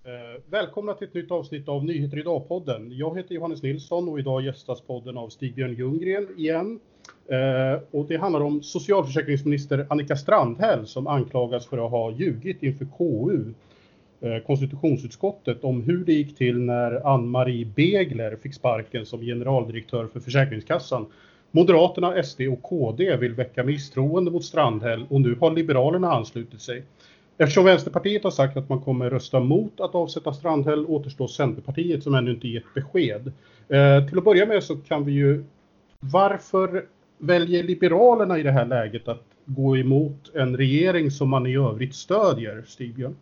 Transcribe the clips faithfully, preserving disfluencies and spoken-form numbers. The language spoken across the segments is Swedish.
Eh, välkomna till ett nytt avsnitt av Nyheter idag-podden. Jag heter Johannes Nilsson och idag gästas podden av Stig-Björn Ljunggren igen. Eh, och det handlar om socialförsäkringsminister Annika Strandhäll som anklagas för att ha ljugit inför K U, eh, konstitutionsutskottet, om hur det gick till när Ann-Marie Begler fick sparken som generaldirektör för Försäkringskassan. Moderaterna, S D och K D vill väcka misstroende mot Strandhäll och nu har Liberalerna anslutit sig. Eftersom Vänsterpartiet har sagt att man kommer rösta mot att avsätta Strandhäll återstår Centerpartiet som ännu inte gett besked. Eh, till att börja med så kan vi ju, varför väljer Liberalerna i det här läget att gå emot en regering som man i övrigt stödjer, Stig-Björn?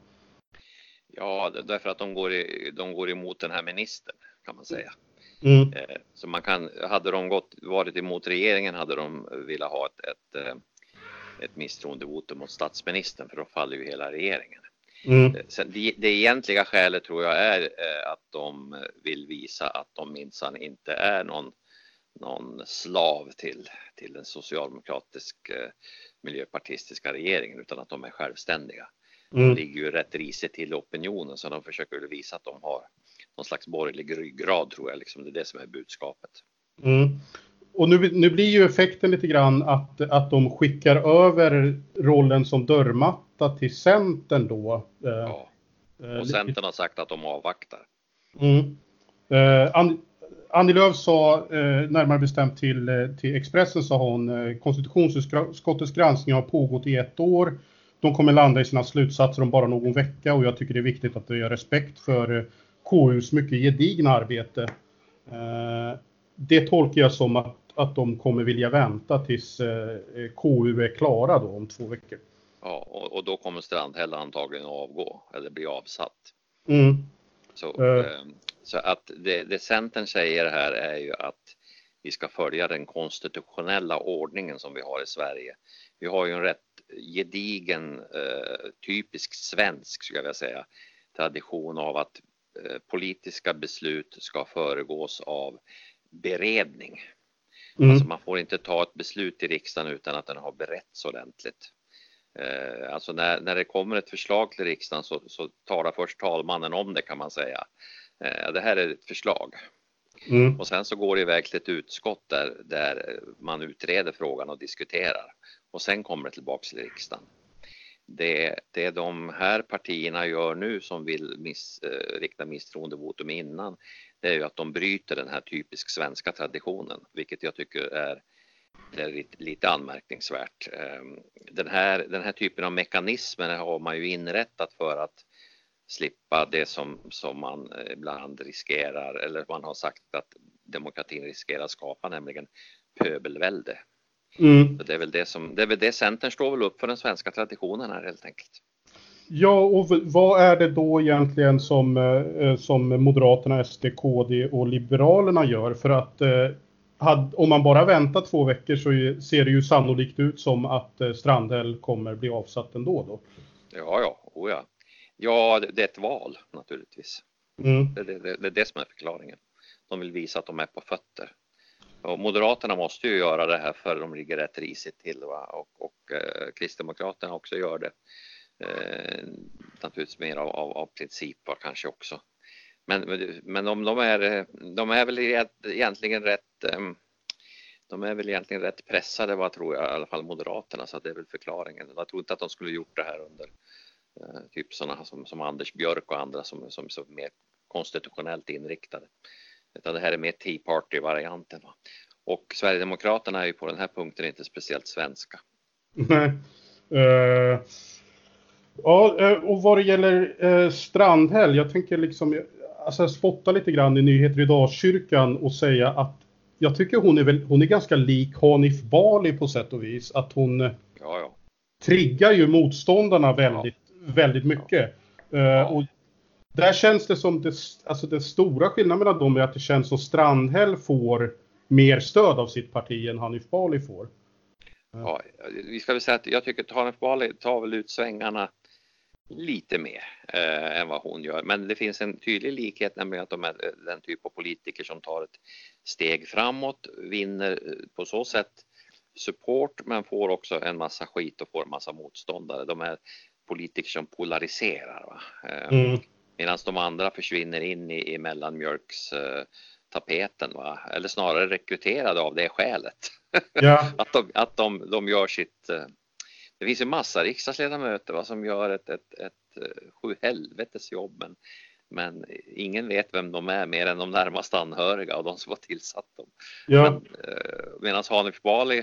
Ja, därför att de går, i, de går emot den här ministern, kan man säga. Mm. Eh, så man kan, hade de gått, varit emot regeringen hade de velat ha ett, ett, ett misstroendevotum mot statsministern, för då faller ju hela regeringen. Mm. Sen, det, det egentliga skälet tror jag är att de vill visa att de minsann inte är någon, någon slav till, till den socialdemokratisk miljöpartistiska regeringen, utan att de är självständiga. Mm. De ligger ju rätt risigt till opinionen, så de försöker visa att de har någon slags borgerlig ryggrad, tror jag. Liksom. Det är det som är budskapet. Mm. Och nu, nu blir ju effekten lite grann att, att de skickar över rollen som dörrmatta till Centern då. Ja. Och Centern har sagt att de avvaktar. Mm. Eh, Ann, Annie Lööf sa, eh, närmare bestämt till, till Expressen, sa hon, eh, konstitutionsutskottets granskning har pågått i ett år. De kommer landa i sina slutsatser om bara någon vecka och jag tycker det är viktigt att vi har respekt för eh, K U:s mycket gedigna arbete. Eh, det tolkar jag som att, att de kommer vilja vänta tills eh, K U är klara då om två veckor. Ja, och, och då kommer Strandhäll antagligen att avgå eller bli avsatt. Mm. Så, Uh. eh, så att det, det Centern säger här är ju att vi ska följa den konstitutionella ordningen som vi har i Sverige. Vi har ju en rätt gedigen, eh, typisk svensk, skulle jag vilja säga, tradition av att eh, politiska beslut ska föregås av beredning. Mm. Alltså man får inte ta ett beslut i riksdagen utan att den har beretts ordentligt. Eh, alltså när, när det kommer ett förslag till riksdagen så, så talar först talmannen om det, kan man säga. Eh, det här är ett förslag. Mm. Och sen så går det iväg till ett utskott där, där man utreder frågan och diskuterar. Och sen kommer det tillbaka till riksdagen. Det, det de här partierna gör nu som vill miss, eh, rikta misstroendevotum innan, det är ju att de bryter den här typisk svenska traditionen, vilket jag tycker är, är lite, lite anmärkningsvärt. Eh, den, här, den här typen av mekanismer har man ju inrättat för att slippa det som, som man ibland riskerar, eller man har sagt att demokratin riskerar att skapa, nämligen pöbelvälde. Mm. Så det är väl det som, det är väl det Centern står väl upp för, den svenska traditionen här helt enkelt. Ja, och vad är det då egentligen som, som Moderaterna, S D, K D och Liberalerna gör? För att had, om man bara väntar två veckor så ser det ju sannolikt ut som att Strandhäll kommer bli avsatt ändå då. Ja, ja, oh ja. Ja, det är ett val naturligtvis. Mm. Det, det, det är det som är förklaringen. De vill visa att de är på fötter. Och Moderaterna måste ju göra det här för de ligger rätt risigt till, va? Och, och eh, Kristdemokraterna också gör det. Eh, naturligtvis mer av, av, av princip, va? Kanske också. Men, men de, de, är, de är väl egentligen rätt... Eh, de är väl egentligen rätt pressade, vad tror jag, i alla fall Moderaterna. Så det är väl förklaringen. Jag tror inte att de skulle gjort det här under... Uh, typ sådana som, som Anders Björk och andra som, som, som är mer konstitutionellt inriktade. Utan det här är mer Tea Party-varianten. Va? Och Sverigedemokraterna är ju på den här punkten inte speciellt svenska. Nej. Uh, ja, och vad det gäller uh, Strandhäll, jag tänker liksom alltså, spotta lite grann i Nyheter idag-kyrkan och säga att jag tycker hon är, väl, hon är ganska lik Hanif Bali på sätt och vis. Att hon ja, ja. triggar ju motståndarna väldigt ja. väldigt mycket. Ja. Uh, och där känns det som det, alltså det stora skillnaden mellan dem är att det känns som Strandhäll får mer stöd av sitt parti än Hanif Bali får. Uh. Ja, vi ska väl säga att jag tycker att Hanif Bali tar väl ut svängarna lite mer eh, än vad hon gör. Men det finns en tydlig likhet, nämligen att de är den typ av politiker som tar ett steg framåt, vinner på så sätt support, men får också en massa skit och får en massa motståndare. De är politiker som polariserar. Va? Mm. medan de andra försvinner in i, i mellanmjölkstapeten, va? Eller snarare rekryterade av det skälet. Ja. att de, att de, de gör sitt... Det finns ju massa riksdagsledamöter, va, som gör ett, ett, ett, ett sju helvetes jobb, men, men ingen vet vem de är mer än de närmast anhöriga och de som har tillsatt dem. Ja. Men, medan Hanif Bali,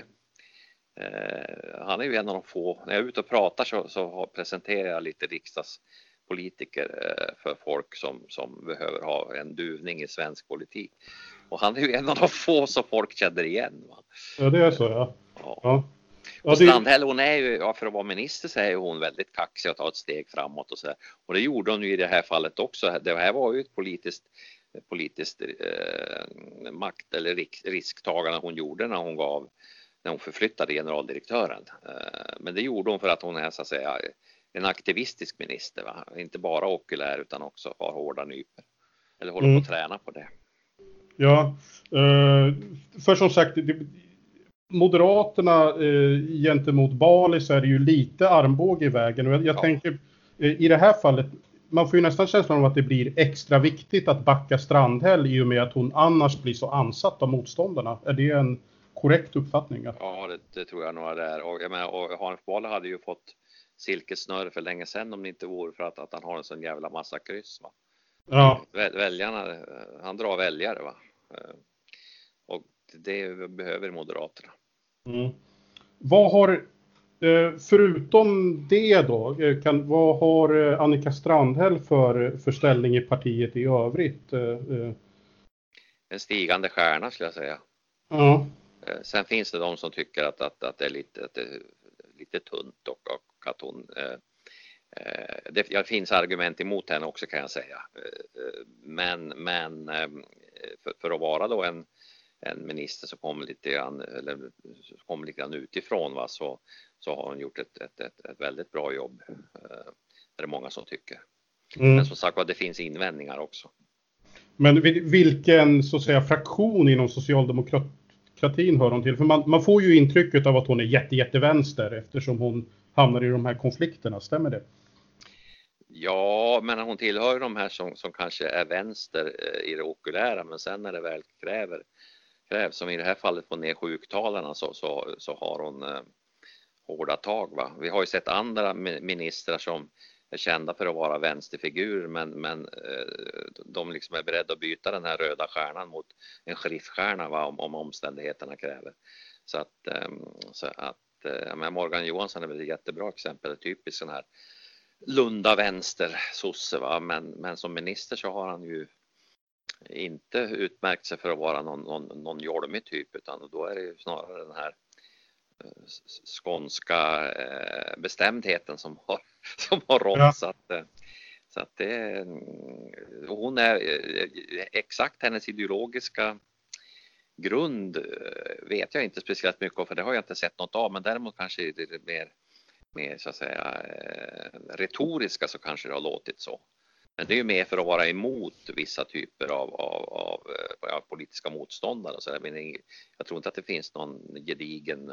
han är ju en av de få, när jag är ute och pratar så, så presenterar jag lite riksdagspolitiker för folk som, som behöver ha en duvning i svensk politik. Och han är ju en av de få som folk känner igen. Va? Ja, det är så, ja. Ja. Ja. Och Strandhäll, hon är ju, ja, för att vara minister så är hon väldigt kaxig och tar ett steg framåt och så där. Och det gjorde hon ju i det här fallet också. Det här var ju ett politiskt, politiskt eh, makt eller risk, risktagande hon gjorde när hon gav, när hon förflyttade generaldirektören. Eh, men det gjorde hon för att hon är så att säga en aktivistisk minister, va? Inte bara okulär utan också har hårda nyper. Eller håller mm. på att träna på det. Ja, eh, för som sagt, det, Moderaterna eh, gentemot Bali så är det ju lite armbåge i vägen. Och jag, jag ja. tänker eh, i det här fallet, man får ju nästan känslan av att det blir extra viktigt att backa Strandhäll i och med att hon annars blir så ansatt av motståndarna. Är det en korrekt uppfattning? Ja, det, det tror jag nog är det är. Och, jag menar, och Hanif Bali hade ju fått silkesnöre för länge sedan om det inte vore för att, att han har en sån jävla massa kryss, va? Ja. Väljarna, han drar väljare, va? Och det behöver Moderaterna. Mm. Vad har, förutom det då, kan, vad har Annika Strandhäll för, för ställning i partiet i övrigt? En stigande stjärna skulle jag säga. Ja. Sen finns det de som tycker att, att, att det är lite, att det är lite tunt och, och att hon... Det, det finns argument emot henne också kan jag säga. Men, men för, för att vara då en, en minister som kommer lite grann, eller kommer lite grann utifrån, va, så, så har hon gjort ett, ett, ett, ett väldigt bra jobb. Det är många som tycker. Mm. Men som sagt, det finns invändningar också. Men vilken så att säga fraktion inom socialdemokratin hör hon till? För man, man får ju intrycket av att hon är jätte, jättevänster eftersom hon hamnar i de här konflikterna, stämmer det? Ja, men hon tillhör de här som, som kanske är vänster i det okulära, men sen när det väl kräver, krävs, som i det här fallet på ner sjuktalarna, så, så, så har hon eh, hårda tag. Va? Vi har ju sett andra ministrar som är kända för att vara vänsterfigurer, men, men eh, de liksom är beredda att byta den här röda stjärnan mot en sheriffstjärna, va? Om, om omständigheterna kräver. Så att, eh, så att eh, men Morgan Johansson är väl ett jättebra exempel, typiskt sån här Lunda vänster sosse, va? Men, men som minister så har han ju inte utmärkt sig för att vara någon, någon, någon jolmig typ, utan då är det ju snarare den här eh, skånska eh, bestämdheten som har, som har rått. Ja. Så att, eh, så att det, hon är eh, exakt hennes ideologiska grund eh, vet jag inte speciellt mycket om, för det har jag inte sett något av, men däremot kanske det är mer mer så att säga eh, retoriska, så kanske det har låtit så. Men det är ju mer för att vara emot vissa typer av, av, av, av politiska motståndare. Så jag, menar, jag tror inte att det finns någon gedigen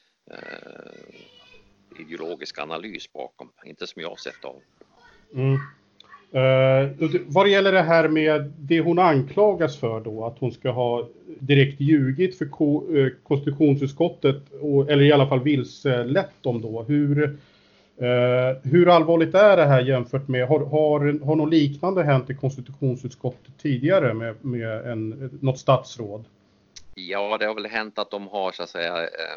eh, ideologisk analys bakom. Inte som jag har sett av. Mm. Uh, vad gäller det här med det hon anklagas för då, att hon ska ha direkt ljugit för ko- uh, konstitutionsutskottet, och, eller i alla fall vilselett dem då. Hur, uh, hur allvarligt är det här jämfört med, har, har, har något liknande hänt i konstitutionsutskottet tidigare med, med en, något statsråd? Ja, det har väl hänt att de har så att säga eh,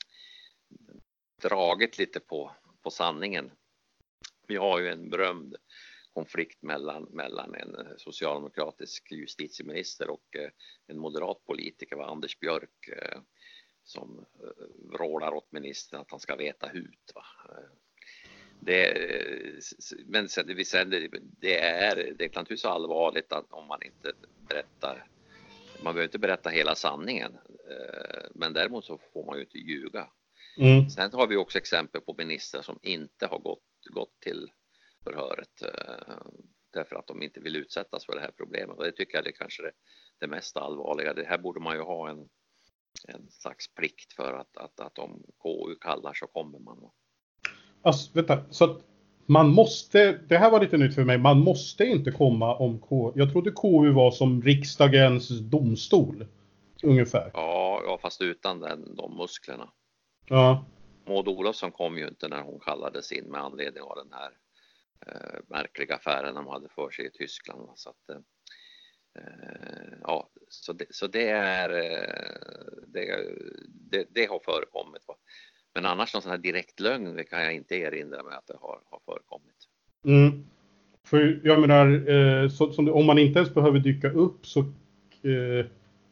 dragit lite på, på sanningen. Vi har ju en berömd konflikt mellan, mellan en socialdemokratisk justitieminister och eh, en moderat politiker, var Anders Björk, eh, som eh, rålar åt ministern att han ska veta hut. Va? Det, men sen, det är det är naturligtvis så allvarligt att om man inte berättar, man behöver inte berätta hela sanningen, eh, men däremot så får man ju inte ljuga. Mm. Sen har vi också exempel på ministrar som inte har gått, gått till förhöret eh, därför att de inte vill utsättas för det här problemet, och det tycker jag är kanske det, det mest allvarliga. Det här borde man ju ha en, en slags plikt för att, att, att om K U kallar så kommer man. Alltså, vänta, så att man måste, det här var lite nytt för mig, man måste inte komma om K, jag trodde K U var som riksdagens domstol, ungefär. Ja, ja fast utan den, de musklerna. Ja. Maud Olofsson kom ju inte när hon kallades in med anledning av den här eh, märkliga affären de hade för sig i Tyskland. Så att, eh, ja, så det, så det är det, det, det har förekommit. Va? Men annars någon sån här direkt lögn kan jag inte erinra mig att det har, har förekommit. Mm. För jag menar, eh, så, som det, om man inte ens behöver dyka upp så... Eh,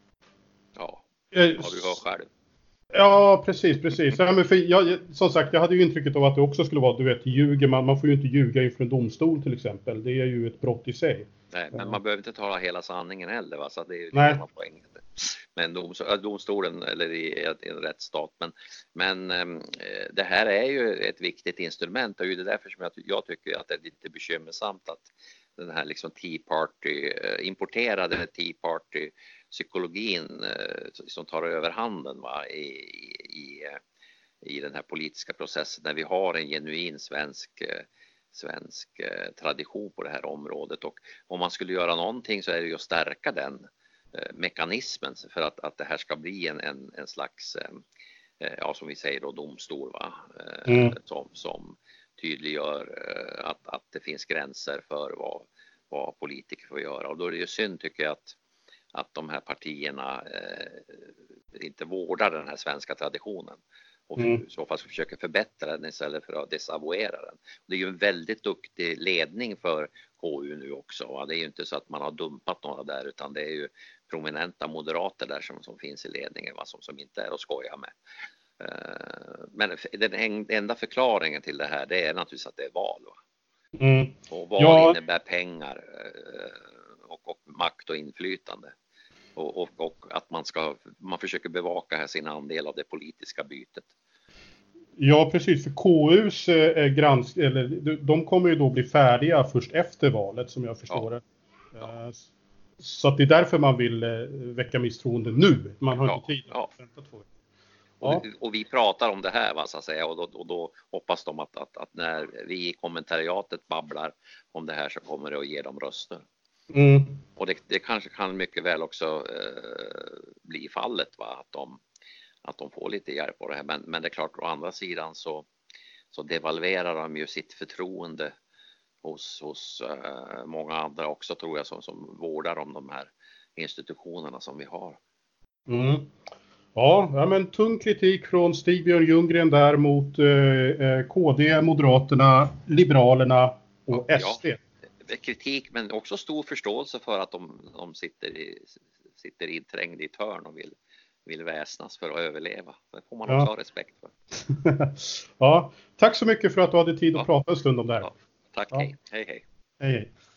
ja, eh, har du hört själv. Ja, precis, precis. Ja, men för jag, som sagt, jag hade ju intrycket av att det också skulle vara, du vet, ljuger man, man får ju inte ljuga inför en domstol till exempel. Det är ju ett brott i sig. Nej, men man behöver inte tala hela sanningen heller, va? Så det är ju Nej. hela poängen. Men domstolen eller i en rättsstat. Men, men eh, det här är ju ett viktigt instrument och det är därför som jag, jag tycker att det är lite bekymmersamt att den här liksom Tea Party, importerade Tea Party psykologin som tar över handen, va? I, i, i den här politiska processen när vi har en genuin svensk svensk tradition på det här området, och om man skulle göra någonting så är det ju att stärka den eh, mekanismen för att, att det här ska bli en, en, en slags eh, ja, som vi säger då, domstol, va? Eh, mm. som, som tydliggör eh, att, att det finns gränser för vad, vad politiker får göra, och då är det ju synd tycker jag att, att de här partierna eh, inte vårdar den här svenska traditionen och mm. i så fall försöker förbättra den istället för att desavouera den. Det är ju en väldigt duktig ledning för K U nu också. Va? Det är ju inte så att man har dumpat några där, utan det är ju prominenta moderater där som, som finns i ledningen, va? Som, som inte är att skoja med. Uh, men den enda förklaringen till det här, det är naturligtvis att det är val. Va? Mm. Och val ja. innebär pengar uh, och, och makt och inflytande. Och, och, och att man ska man försöker bevaka sin andel av det politiska bytet. Ja, precis. För K U:s eh, gransk eller de kommer ju då bli färdiga först efter valet, som jag förstår det. Ja. Eh, så att det är därför man vill eh, väcka misstroende nu. Man har ja. inte tid att ja. vänta två år. Ja. Och, och vi pratar om det här, va, så att säga, och, då, och då hoppas de att, att, att när vi i kommentariatet babblar om det här så kommer det att ge dem röster. Mm. Och det, det kanske kan mycket väl också eh, bli fallet, va? Att, de, att de får lite hjälp på det här. Men, men det är klart, å andra sidan så, så devalverar de ju sitt förtroende hos, hos eh, många andra också, tror jag, som, som vårdar om de här institutionerna som vi har. Mm. Ja, ja, men tung kritik från Stig-Björn Ljunggren där mot eh, K D, Moderaterna, Liberalerna och ja, S D. Ja. Kritik, men också stor förståelse för att de, de sitter, i, sitter inträngda i ett hörn och vill, vill väsnas för att överleva. Det får man också ja. ha respekt för. Ja, tack så mycket för att du hade tid att ja. prata en stund om det här. Ja. Tack, ja. hej. Hej, hej. Hej, hej.